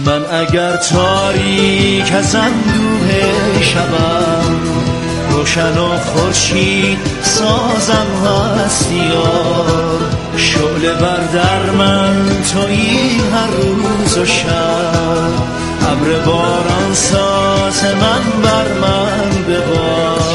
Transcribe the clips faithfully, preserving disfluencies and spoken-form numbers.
من اگر تاریک از اندوه شبم، روشن و خورشید سازم هستیار، شعله بر در من تویی هر روز و شب، ابر باران ساز من بر من ببار.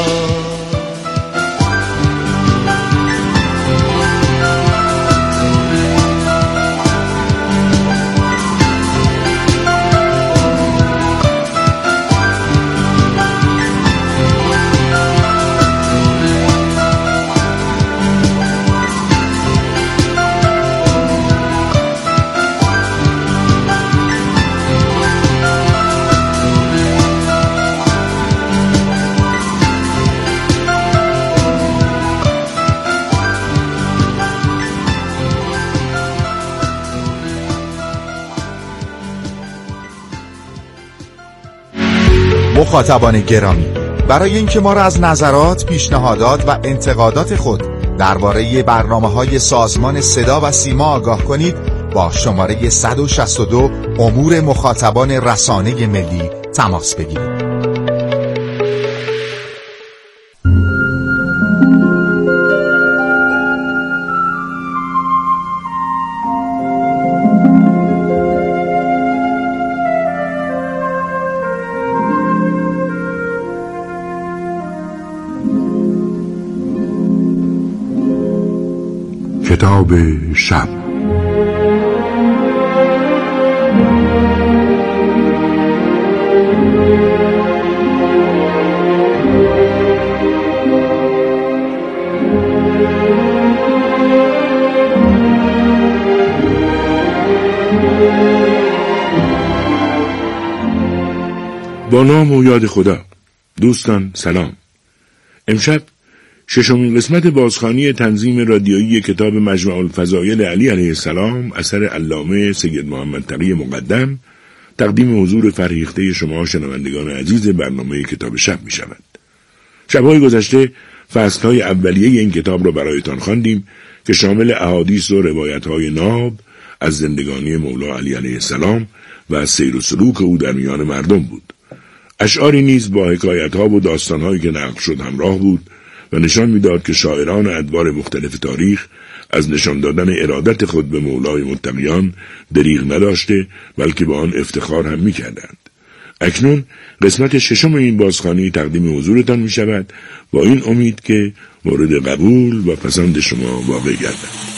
مخاطبان گرامی، برای اینکه ما را از نظرات، پیشنهادات و انتقادات خود درباره برنامه‌های سازمان صدا و سیما آگاه کنید، با شماره صد و شصت و دو امور مخاطبان رسانه ملی تماس بگیرید. کتاب شب. با نام و یاد خدا. دوستان سلام. امشب ششمین قسمت بازخوانی تنظیم رادیویی کتاب مجمع الفضائل علی علیه السلام اثر علامه سید محمد تقی مقدم تقدیم حضور فرهیخته شما شنوندگان عزیز برنامه کتاب شب می شود. شب‌های گذشته فصل‌های اولیه این کتاب را برایتان خواندیم که شامل احادیث و روایت‌های ناب از زندگانی مولا علی علیه السلام و از سیر و سلوک او در میان مردم بود. اشعاری نیز با حکایت‌ها و داستان‌هایی که نقل شد همراه بود و نشان می‌داد که شاعران ادوار مختلف تاریخ از نشان دادن ارادت خود به مولای متقیان دریغ نداشته، بلکه با آن افتخار هم می‌کردند. اکنون قسمت ششم این بازخوانی تقدیم حضورتان می‌شود با این امید که مورد قبول و پسند شما واقع گردد.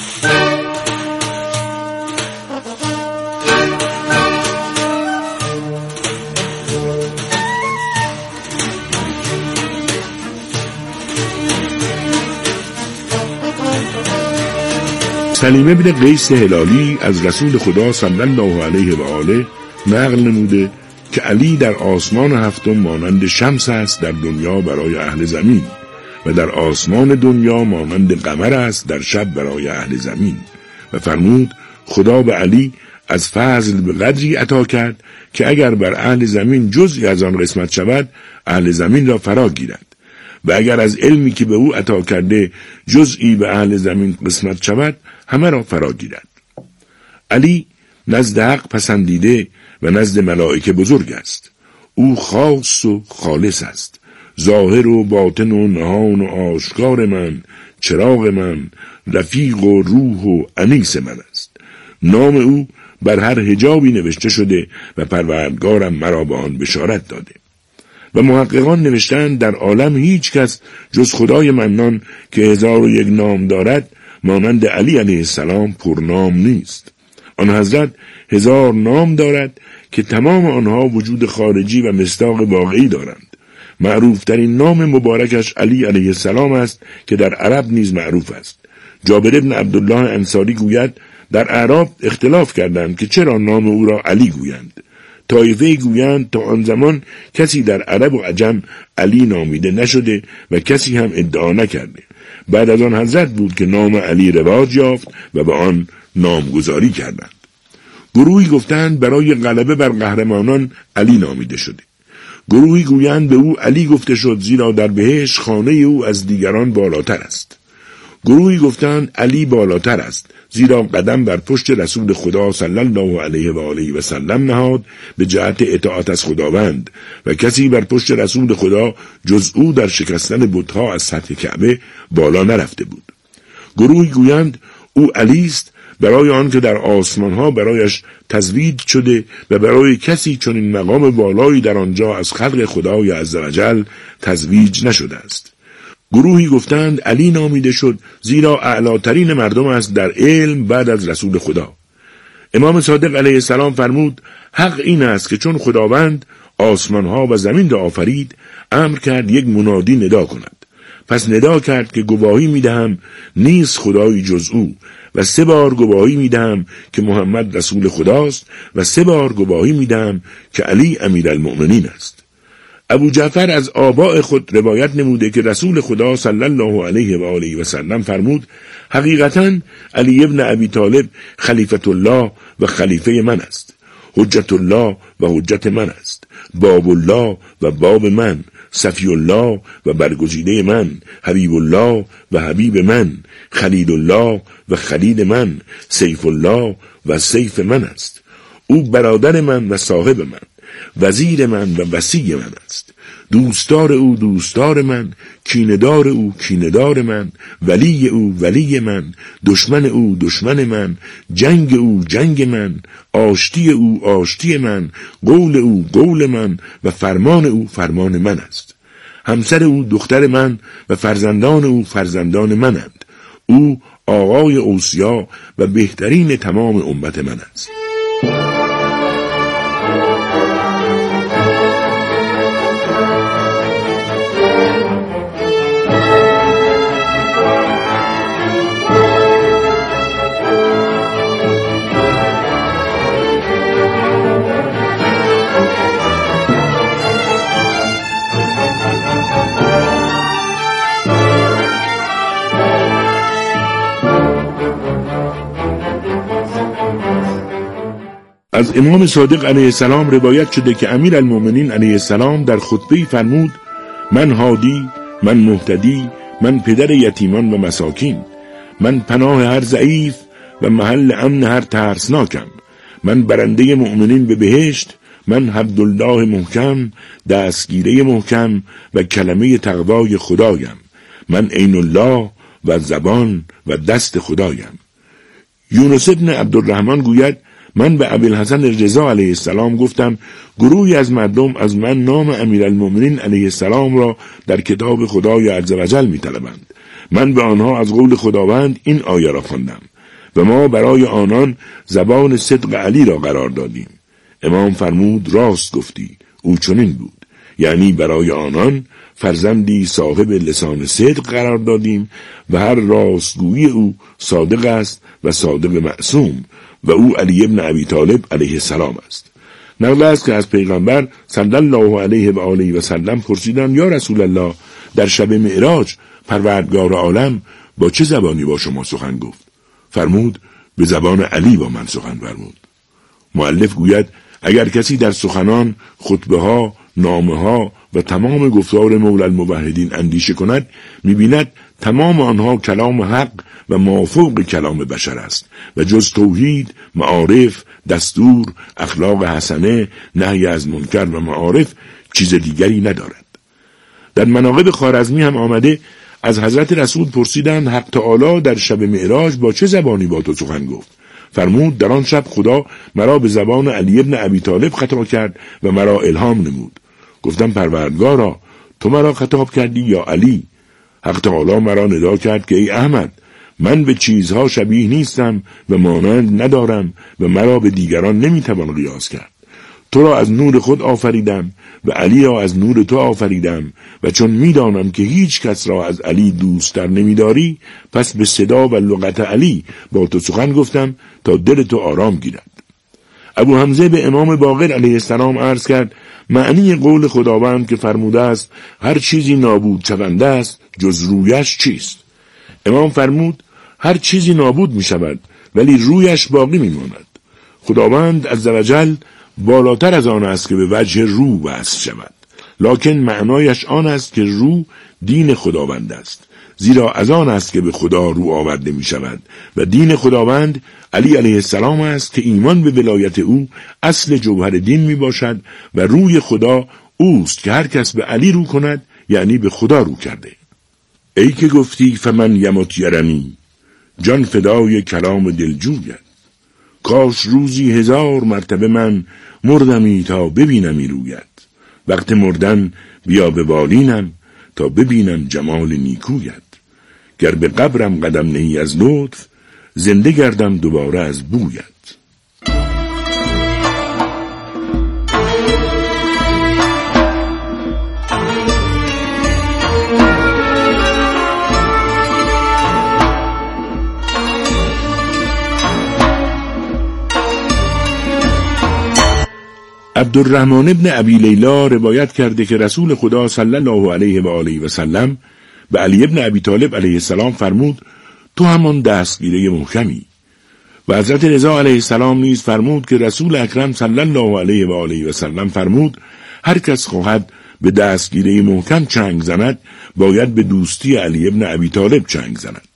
سلیمه بن قیس هلالی از رسول خدا صلی الله علیه و آله نقل نموده که علی در آسمان هفتم مانند شمس است در دنیا برای اهل زمین و در آسمان دنیا مانند قمر است در شب برای اهل زمین، و فرمود خدا به علی از فضل به قدری عطا کرد که اگر بر اهل زمین جزئی از آن قسمت شود اهل زمین را فرا گیرد، و اگر از علمی که به او عطا کرده جزئی به اهل زمین قسمت شود همه را فرا گیرد. علی نزد حق پسندیده و نزد ملائکه بزرگ است. او خاص و خالص است، ظاهر و باطن و نهان و آشکار من، چراغ من، رفیق و روح و انیس من است. نام او بر هر حجابی نوشته شده و پروردگارم مرا به آن بشارت داده. و محققان نوشتند در عالم هیچ کس جز خدای منان که هزار و یک نام دارد مانند علی علیه السلام پرنام نیست. آن حضرت هزار نام دارد که تمام آنها وجود خارجی و مصداق واقعی دارند. معروف ترین نام مبارکش علی علیه السلام است که در عرب نیز معروف است. جابر بن عبدالله انصاری گوید در اعراب اختلاف کردند که چرا نام او را علی گویند. طایفه گویند تا آن زمان کسی در عرب و عجم علی نامیده نشده و کسی هم ادعا نکرده. بعد از آن حضرت بود که نام علی رواج یافت و به آن نامگذاری کردند. گروهی گفتند برای غلبه بر قهرمانان علی نامیده شده. گروهی گویند به او علی گفته شد زیرا در بهشت خانه او از دیگران بالاتر است. گروهی گفتند علی بالاتر است زیرا قدم بر پشت رسول خدا صلی الله علیه و آله و سلم نهاد به جهت اطاعت از خداوند و کسی بر پشت رسول خدا جز او در شکستن بت‌ها از سطح کعبه بالا نرفته بود. گروهی گویند او علی است، برای آن که در آسمانها برایش تزوید شده و برای کسی چون این مقام بالایی در آنجا از خلق خدای عزوجل تزویج نشده است. گروهی گفتند علی نامیده شد زیرا اعلاترین مردم است در علم بعد از رسول خدا. امام صادق علیه السلام فرمود حق این است که چون خداوند آسمانها و زمین را آفرید امر کرد یک منادی ندا کند. پس ندا کرد که گواهی میدهم نیست خدایی جز او و سه بار گواهی میدهم که محمد رسول خداست و سه بار گواهی میدهم که علی امیرالمؤمنین است. ابو جعفر از آباء خود روایت نموده که رسول خدا صلی الله علیه و آله و سلم فرمود حقیقتاً علی ابن ابی طالب خلیفت الله و خلیفه من است، حجت الله و حجت من است، باب الله و باب من، صفی الله و برگزیده من، حبیب الله و حبیب من، خلیل الله و خلیل من، سیف الله و سیف من است. او برادر من و صاحب من، وزیر من و وصی من است. دوستدار او دوستدار من، کیندار او کیندار من، ولی او ولی من، دشمن او دشمن من، جنگ او جنگ من، آشتی او آشتی من، قول او قول من و فرمان او فرمان من است. همسر او دختر من و فرزندان او فرزندان منند. او آقای اوصیا و بهترین تمام امت من است. از امام صادق علیه السلام روایت شده که امیرالمؤمنین علیه السلام در خطبه‌ای فرمود من هادی، من مهتدی، من پدر یتیمان و مساکین، من پناه هر ضعیف و محل امن هر ترسناکم، من برنده مؤمنین به بهشت، من حبدالله محکم، دستگیره محکم و کلمه تقوای خدایم، من عین الله و زبان و دست خدایم. یونس ابن عبدالرحمن گوید من به ابوالحسن رضا علیه السلام گفتم گروهی از مردم از من نام امیرالمؤمنین علیه السلام را در کتاب خدای عزوجل می طلبند. من به آنها از قول خداوند این آیه را خواندم و ما برای آنان زبان صدق علی را قرار دادیم. امام فرمود راست گفتی، او چنین بود، یعنی برای آنان فرزندی صاحب لسان صدق قرار دادیم و هر راستگویی او صادق است و صادق معصوم و او علی ابن ابی طالب علیه السلام است. نقل است که از پیغمبر صلی الله علیه و آله و سلم پرسیدند یا رسول الله در شب معراج پروردگار عالم با چه زبانی با شما سخن گفت؟ فرمود به زبان علی با من سخن فرمود. مؤلف گوید اگر کسی در سخنان، خطبه ها، نامه ها و تمام گفتار مولا الموحدین اندیشه کند می‌بیند تمام آنها کلام حق و مافوق کلام بشر است و جز توحید، معارف، دستور، اخلاق حسنه، نهی از منکر و معارف چیز دیگری ندارد. در مناقب خوارزمی هم آمده از حضرت رسول پرسیدند حق تعالی در شب معراج با چه زبانی با تو سخن گفت؟ فرمود در آن شب خدا مرا به زبان علی ابن ابی طالب خطاب کرد و مرا الهام نمود. گفتم پروردگارا تو مرا خطاب کردی یا علی؟ حق تعالی مرا ندا کرد که ای احمد من به چیزها شبیه نیستم و مانند ندارم و مرا به دیگران نمیتوان قیاس کرد. تو را از نور خود آفریدم و علی را از نور تو آفریدم و چون میدانم که هیچ کس را از علی دوست‌تر نمیداری پس به صدا و لغت علی با تو سخن گفتم تا دل تو آرام گیرد. ابو حمزه به امام باقر علیه السلام عرض کرد معنی قول خداوند که فرموده است هر چیزی نابود شونده است جز رویش چیست؟ امام فرمود هر چیزی نابود می شود ولی رویش باقی می ماند. خداوند عزوجل بالاتر از آن است که به وجه رو وصف شود، لکن معنایش آن است که رو دین خداوند است، زیرا از آن است که به خدا رو آورده می شود و دین خداوند علی علیه السلام است که ایمان به ولایت او اصل جوهر دین می باشد و روی خدا اوست که هر کس به علی رو کند یعنی به خدا رو کرده. ای که گفتی فمن یمت یرمی، جان فدای کلام دلجویت. کاش روزی هزار مرتبه من مردمی تا ببینمی رویت. وقت مردن بیا به بالینم تا ببینم جمال نیکویت. گر به قبرم قدم نهی از لطف، زنده گردم دوباره از بویت. عبدالرحمن ابن ابی لیلا روایت کرده که رسول خدا صلی الله علیه و آله و سلم به علی ابن ابی طالب علیه السلام فرمود تو همان دستگیره محکمی. و حضرت رضا علیه السلام نیز فرمود که رسول اکرم صلی الله علیه و آله و سلم فرمود هر کس خواهد به دستگیره محکم چنگ زند باید به دوستی علی ابن ابی طالب چنگ زند.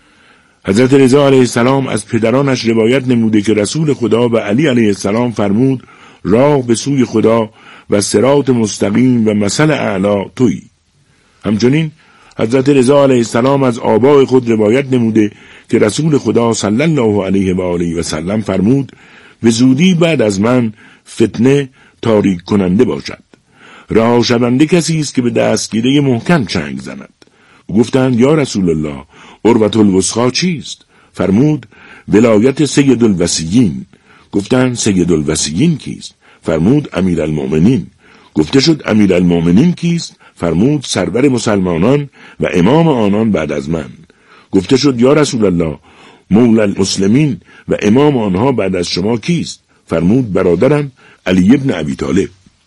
حضرت رضا علیه السلام از پدرانش روایت نموده که رسول خدا به علی علیه السلام فرمود راه به سوی خدا و صراط مستقیم و مثل اعلی تویی. همچنین حضرت رضا علیه السلام از آبای خود روایت نموده که رسول خدا صلی الله علیه و آله و سلم فرمود به زودی بعد از من فتنه تاریک کننده باشد. رها شونده کسی است که به دستگیره محکم چنگ زند. گفتند یا رسول الله عروة الوثقی چیست؟ فرمود ولایت سید الوصیین. گفتند سید الوصیین کیست؟ فرمود امیر المؤمنین. گفته شد امیر المؤمنین کیست؟ فرمود سرور مسلمانان و امام آنان بعد از من. گفته شد یا رسول الله مولا المسلمین و امام آنها بعد از شما کیست؟ فرمود برادرم علی ابن ابی طالب.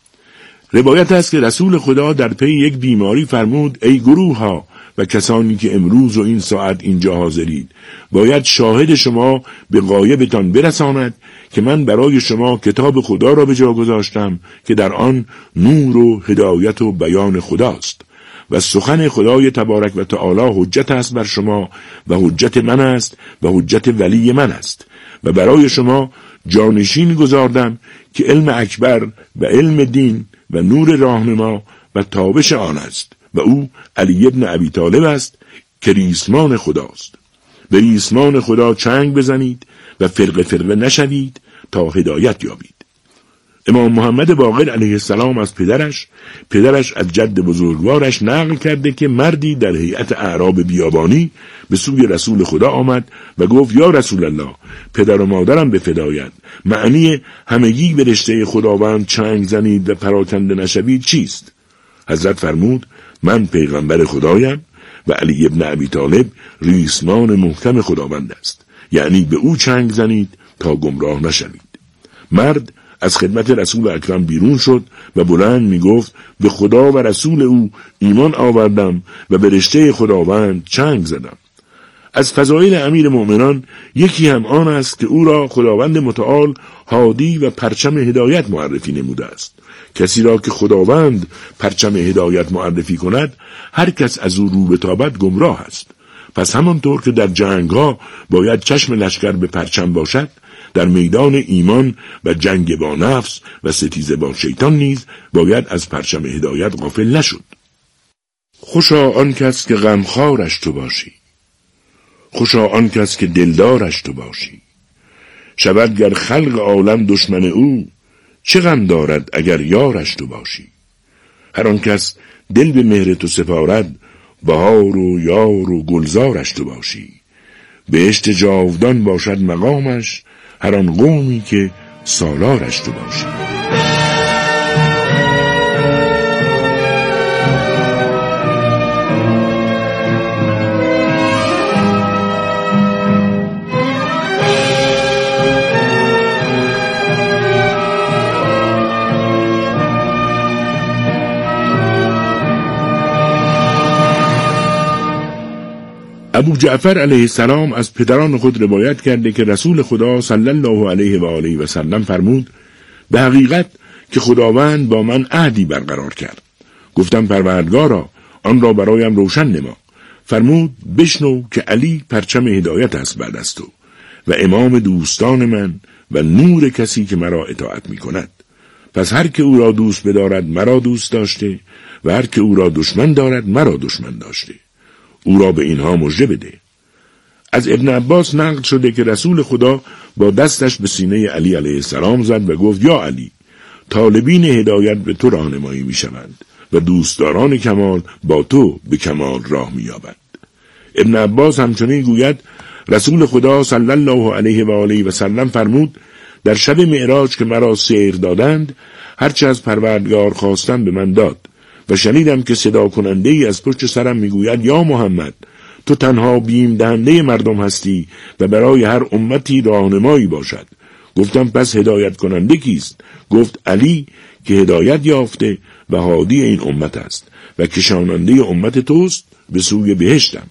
روایت است که رسول خدا در پی یک بیماری فرمود ای گروه ها و کسانی که امروز و این ساعت اینجا حاضرید باید شاهد شما به غایبتان برساند که من برای شما کتاب خدا را به جا گذاشتم که در آن نور و هدایت و بیان خداست و سخن خدای تبارک و تعالی حجت است بر شما و حجت من است و حجت ولی من است و برای شما جانشین گذاردم که علم اکبر و علم دین و نور راهنما و تابش آن است و او علی ابن ابی طالب است که ریسمان خداست. به ریسمان خدا چنگ بزنید و فرقه فرقه نشوید تا هدایت یابید. امام محمد باقر علیه السلام از پدرش پدرش از جد بزرگوارش نقل کرده که مردی در هیئت اعراب بیابانی به سوی رسول خدا آمد و گفت یا رسول الله پدر و مادرم به فدایت، معنی همگی به رشته خداوند چنگ زنید و پراکنده نشوید چیست؟ حضرت فرمود من پیغمبر خدایم و علی ابن ابی طالب ریسمان محکم خداوند است، یعنی به او چنگ زنید تا گمراه نشوید. مرد از خدمت رسول اکرم بیرون شد و بلند می گفت به خدا و رسول او ایمان آوردم و به رشته خداوند چنگ زدم. از فضایل امیر مؤمنان یکی هم آن است که او را خداوند متعال هادی و پرچم هدایت معرفی نموده است. کسی را که خداوند پرچم هدایت معرفی کند هر کس از او رو بتابد گمراه است. پس همانطور که در جنگ ها باید چشم لشکر به پرچم باشد، در میدان ایمان و جنگ با نفس و ستیزه با شیطان نیز باید از پرچم هدایت غافل نشد. خوشا آن کس که غمخوارش تو باشی، خوشا آن کس که دلدارش تو باشی. شود گر خلق عالم دشمن او، چه غم دارد اگر یارش تو باشی. هر آن کس دل به مهر تو سپارد، بهار و یار و گلزارش تو باشی. بهشت جاودان باشد مقامش، هر آن قومی که سالارش تو باشی. ابو جعفر علیه السلام از پدران خود روایت کرده که رسول خدا صلی الله علیه و آله و سلم فرمود به حقیقت که خداوند با من عهدی برقرار کرد. گفتم پروردگارا آن را برایم روشن نما. فرمود بشنو که علی پرچم هدایت است بعد از تو و امام دوستان من و نور کسی که مرا اطاعت می کند. پس هر که او را دوست بدارد مرا دوست داشته و هر که او را دشمن دارد مرا دشمن داشته. او را به اینها مژده بده. از ابن عباس نقل شده که رسول خدا با دستش به سینه علی علیه السلام زد و گفت یا علی، طالبین هدایت به تو راهنمایی می شوند و دوستداران کمال با تو به کمال راه می یابند. ابن عباس همچنین گوید رسول خدا صلی الله علیه و آله و سلم فرمود در شب معراج که مرا سیر دادند هرچه از پروردگار خواستم به من داد و شنیدم که صدا کننده ای از پشت سرم میگوید یا محمد، تو تنها بیم دهنده مردم هستی و برای هر امتی راهنمایی باشد. گفتم پس هدایت کننده کیست؟ گفت علی که هدایت یافته و هادی این امت است و کشاننده امت توست به سوی بهشتم.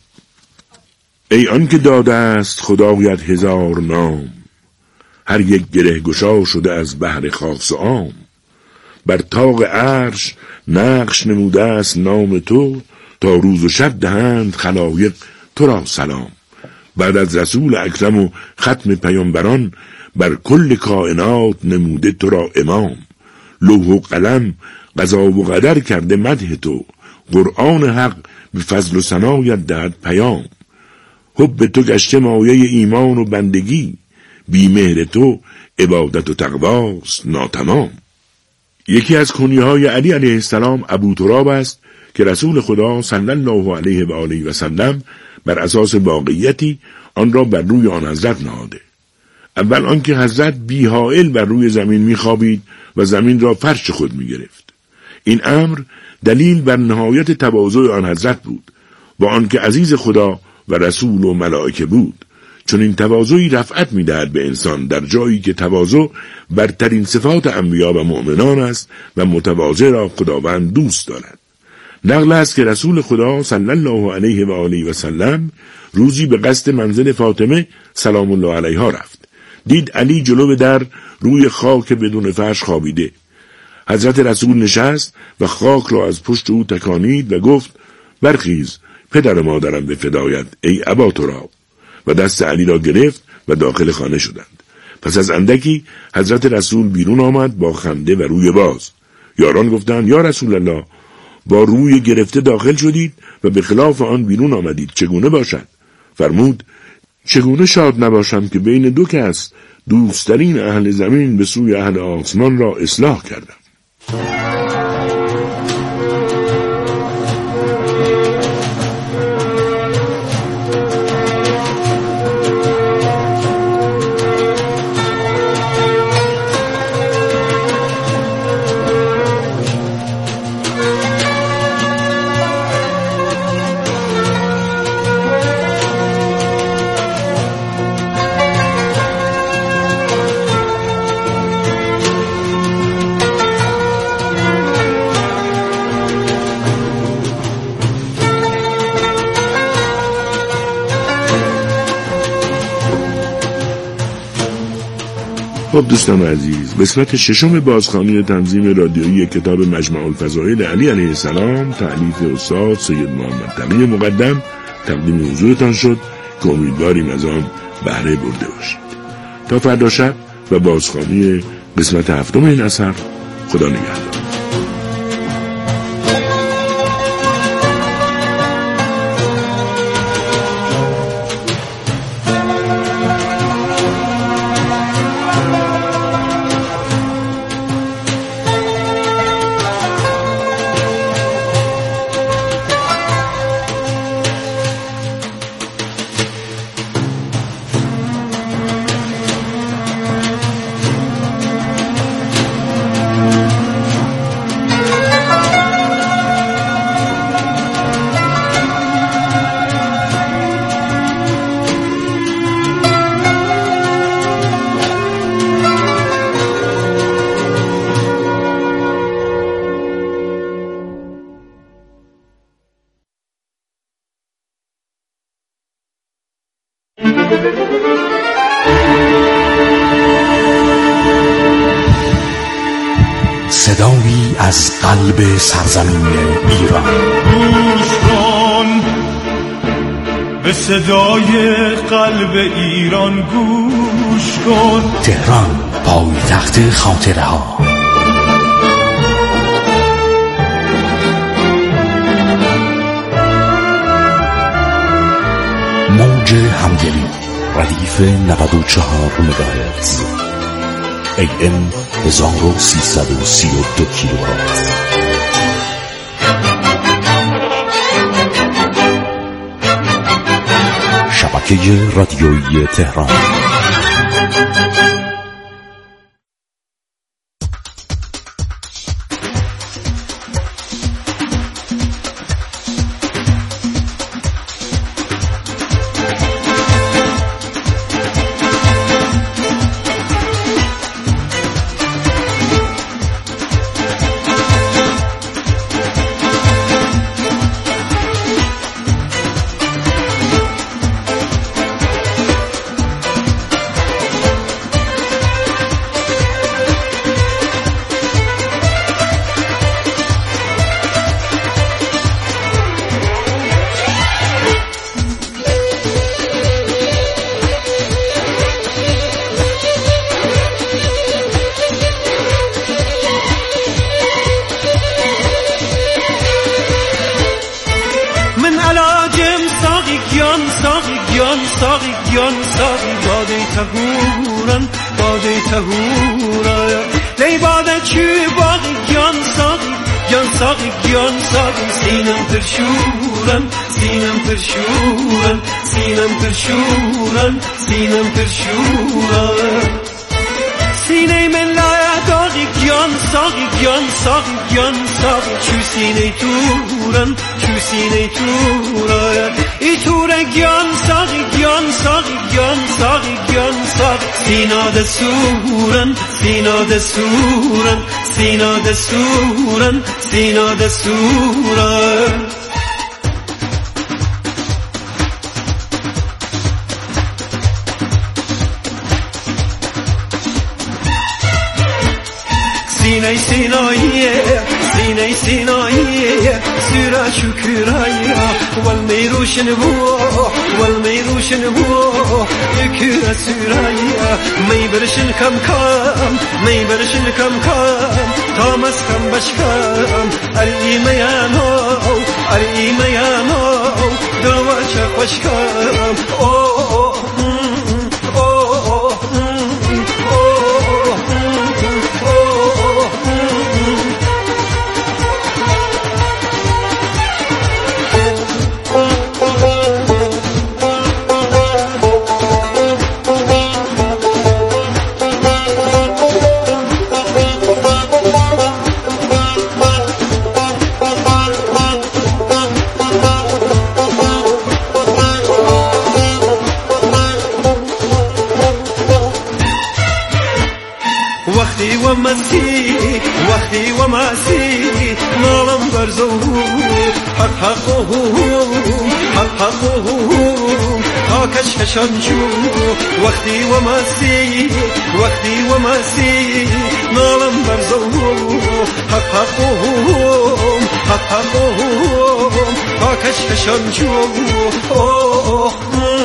ای آن که داده است خدایت هزار نام، هر یک گره گشا شده از بحر خاص و عام. بر طاق عرش نقش نموده است نام تو، تا روز و شب دهند خلایق تو را سلام. بعد از رسول اکرم و ختم پیامبران بر کل کائنات نموده تو را امام. لوح و قلم قضا و قدر کرده مدح تو، قرآن حق به فضل و ثنایت دهد پیام. حب تو گشته مایه ایمان و بندگی، بی مهر تو عبادت و تقواست ناتمام. یکی از کنیه‌های علی علیه السلام ابو تراب است که رسول خدا صلی الله علیه و آله و سلم بر اساس واقعیتی آن را بر روی آن حضرت نهاده. اول آنکه حضرت بی حائل بر روی زمین می‌خوابید و زمین را فرش خود می‌گرفت. این امر دلیل بر نهایت تواضع آن حضرت بود، با آنکه عزیز خدا و رسول و ملائکه بود. چون این تواضعی رفعت می‌دهد به انسان در جایی که تواضع برترین صفات انبیا و مؤمنان است و متواضع را خداوند دوست دارد. نقل است که رسول خدا صلی الله علیه و آله و سلم روزی به قصد منزل فاطمه سلام الله علیها رفت. دید علی جلو در روی خاک بدون فرش خوابیده. حضرت رسول نشست و خاک را از پشت او تکانید و گفت برخیز پدر مادرم به فدایت ای ابا تراب، و دست علی را گرفت و داخل خانه شدند. پس از اندکی حضرت رسول بیرون آمد با خنده و روی باز. یاران گفتند یا رسول الله، با روی گرفته داخل شدید و به خلاف آن بیرون آمدید، چگونه باشد؟ فرمود چگونه شاد نباشم که بین دو کس دوستترین اهل زمین به سوی اهل آسمان را اصلاح کردم. خب دوستان عزیز، قسمت ششم بازخوانی تنظیم رادیویی کتاب مجمع الفضائل علی علیه السلام تألیف استاد سید محمد تقی مقدم تقدیم حضورتان شد که امیدواریم از آن بهره برده باشید. تا فردا شب و بازخوانی قسمت هفتم این اثر، خدا نگهدار. صدایی از قلب سرزمین ایران. گوش کن به صدای قلب ایران گوش کن. تهران، پایتخت خاطره ها. موج همدلی، ردیف نود و چهار مگاهرتز، ای ام هزار و سیصد و سی و دو کیلوهرتز. شبکه رادیویی تهران. دستورن سینا دستورن سینا دستورن سینه سیناییه سینه سیناییه سیرا شکراییه والمیروشن بو والمیروشن بو یکر سیراییه می برشن کم کم می برشن کم کم تامس کم بشکم علی میانو علی میانو دواچ خوشکم او وقتی و مسیح نالم برزو حق حق حق حق تا کشکشان جو وقتی و مسیح وقتی و مسیح نالم برزو حق حق حق حق تا کشکشان جو اوه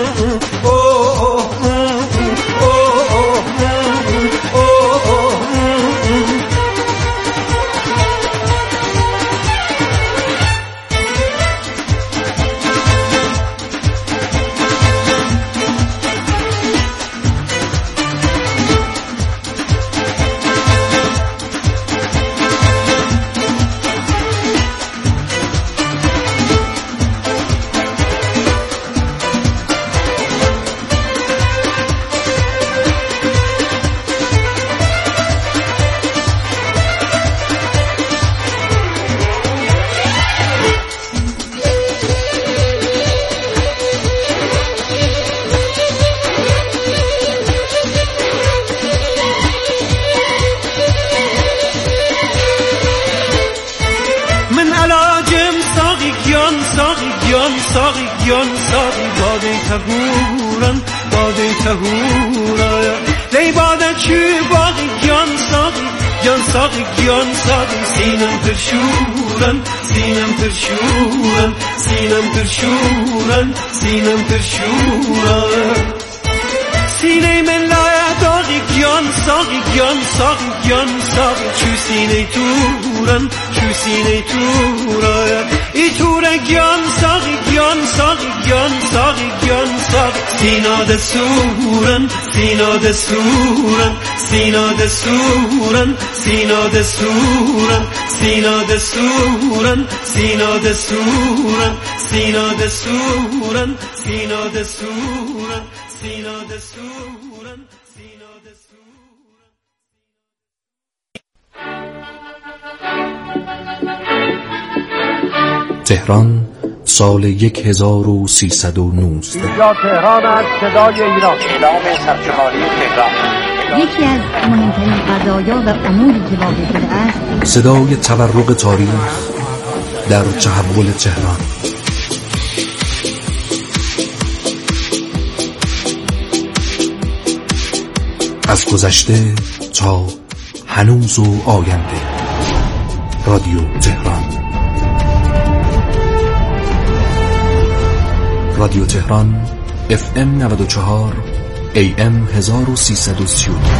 تهورن باده تهورا لی باده چی باقی گیان ساقی جان ساقی جان ساقی سینم پرشورن سینم پرشورن سینم پرشورن سینم پرشورن سینه من لایه داغی جان ساقی جان ساقی جان ساقی چو سینه تورن چو سینه تورن ای تور جان ساقی جان ساقی جان ساقی جان ساقی سینا دستورن سینا دستورن سینا دستورن سینا دستورن سینا دستورن سینا دستورن سینا دستورن سینا دستورن سینا دستورن سینا دستورن تهران سال یک هزار و سیصد و نوزده. اینجا تهران از صدای ایران. اعلام سرشماری تهران. یکی از مهمترین قضایا و اموری که واقع شده است صدای تورق تاریخ در تحول تهران. از گذشته تا هنوز و آینده. رادیو تهران. رادیو تهران اف ام نود و چهار ای ام هزار و سیصد و سی و دو.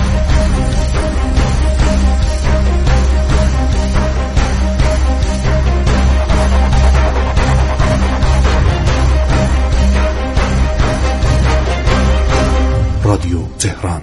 رادیو تهران.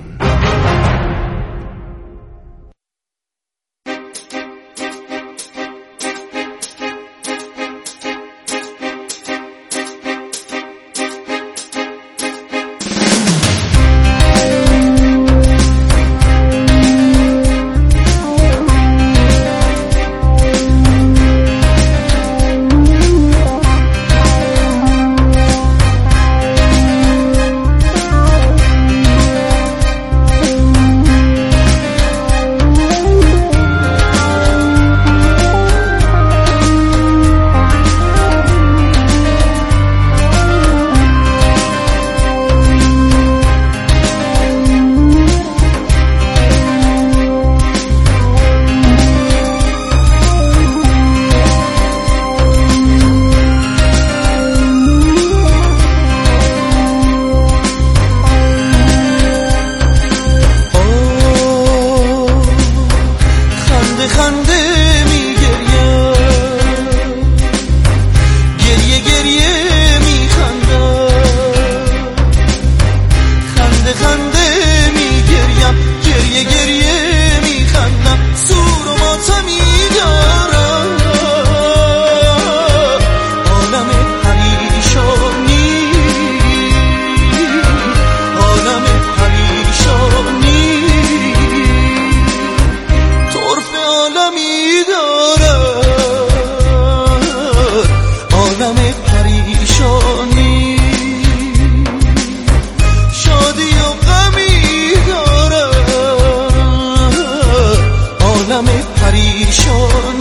عالم پریشان